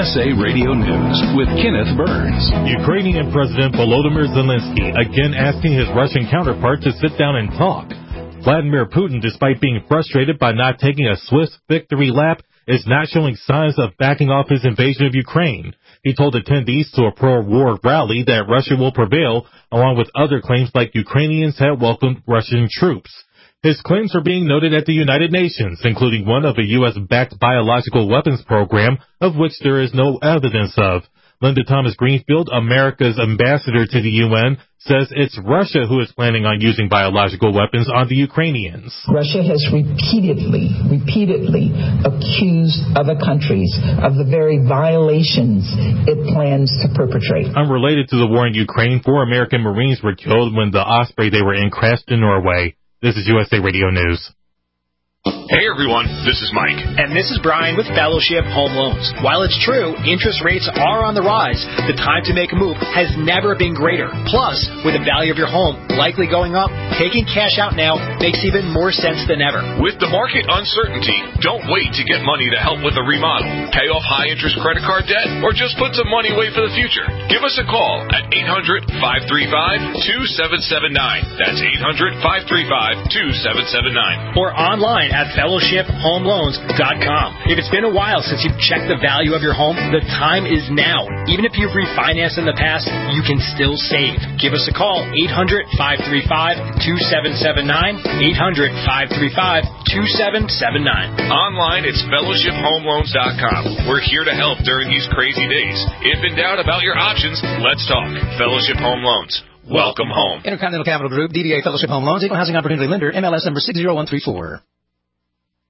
USA Radio News with Kenneth Burns. Ukrainian President Volodymyr Zelensky again asking his Russian counterpart to sit down and talk. Vladimir Putin, despite being frustrated by not taking a swift victory lap, is not showing signs of backing off his invasion of Ukraine. He told attendees to a pro-war rally that Russia will prevail, along with other claims like Ukrainians had welcomed Russian troops. His claims are being noted at the United Nations, including one of a U.S.-backed biological weapons program, of which there is no evidence of. Linda Thomas-Greenfield, America's ambassador to the UN, says it's Russia who is planning on using biological weapons on the Ukrainians. Russia has repeatedly accused other countries of the very violations it plans to perpetrate. Unrelated to the war in Ukraine, 4 American Marines were killed when the Osprey they were in crashed in Norway. This is USA Radio News. Hey everyone, this is Mike. And this is Brian with Fellowship Home Loans. While it's true, interest rates are on the rise, the time to make a move has never been greater. Plus, with the value of your home likely going up, taking cash out now makes even more sense than ever. With the market uncertainty, don't wait to get money to help with a remodel, pay off high-interest credit card debt, or just put some money away for the future. Give us a call at 800-535-2779. That's 800-535-2779. Or online at fellowshiphomeloans.com. If it's been a while since you've checked the value of your home, the time is now. Even if you've refinanced in the past, you can still save. Give us a call, 800-535-2779, 800-535-2779. Online, it's fellowshiphomeloans.com. We're here to help during these crazy days. If in doubt about your options, let's talk. Fellowship Home Loans. Welcome home. Intercontinental Capital Group, DBA Fellowship Home Loans, Equal Housing Opportunity Lender, MLS number 60134.